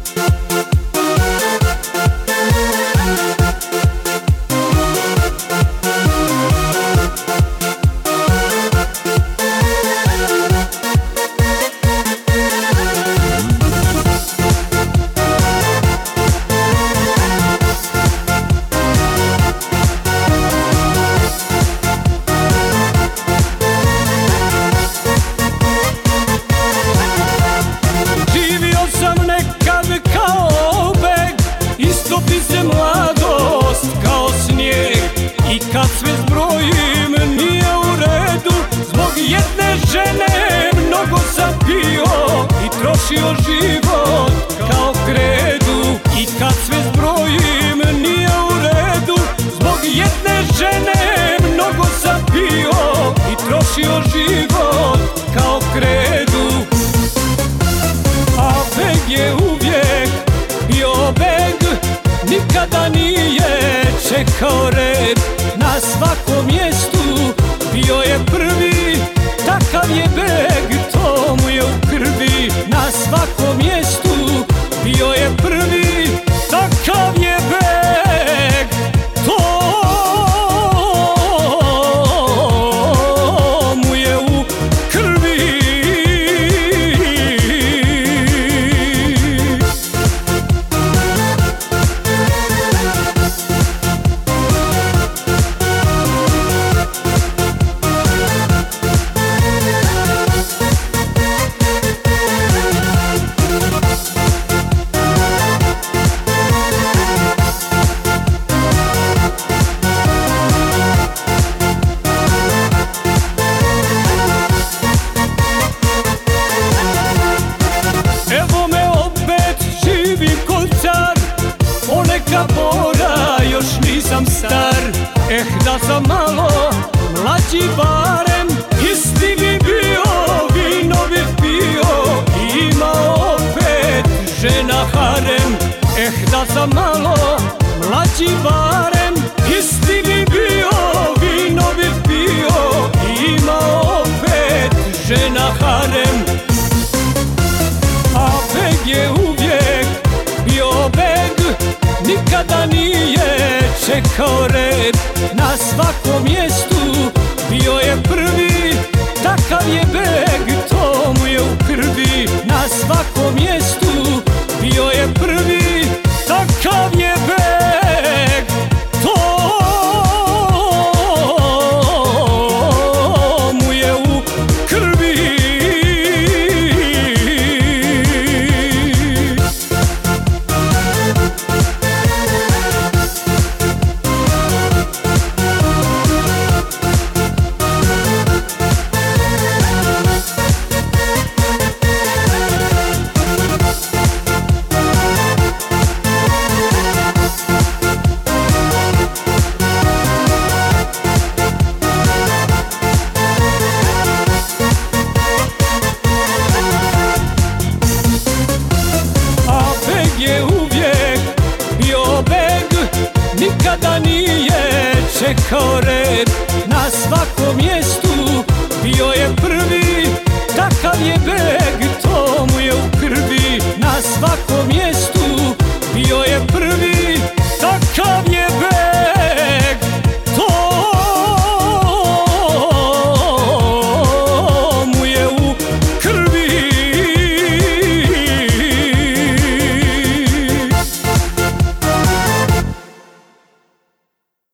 Kad sve zbrojim nije u redu, zbog jedne žene mnogo sam pio i trošio život kao kredu. I kad sve zbrojim nije u redu, zbog jedne žene mnogo sam pio i trošio život kao kredu. A beg je uvijek bio beg, nikada nije čekao red. Na svakom mjestu bio je prvi, takav je beg, to mu je u krvi. Na svakom mjestu bio je prvi, takav je beg, to mu je u krvi. Bora, još nisam star, da sam malo mlađi barem, isti bi bio, vino bi pio i imao opet žena harem. Da sam malo mlađi barem, isti bi bio, vino bi pio i imao opet žena harem. A beg je uvijek bio beg, nikada nije čekao red. Na svakom mjestu bio je prvi, takav je beg, to mu je u krvi. Na svakom mjestu bio je prvi, takav je beg, to mu je u krvi. Nikada nije čekao red. Na svakom mjestu bio je prvi, takav je beg, to mu je u krvi. Na svakom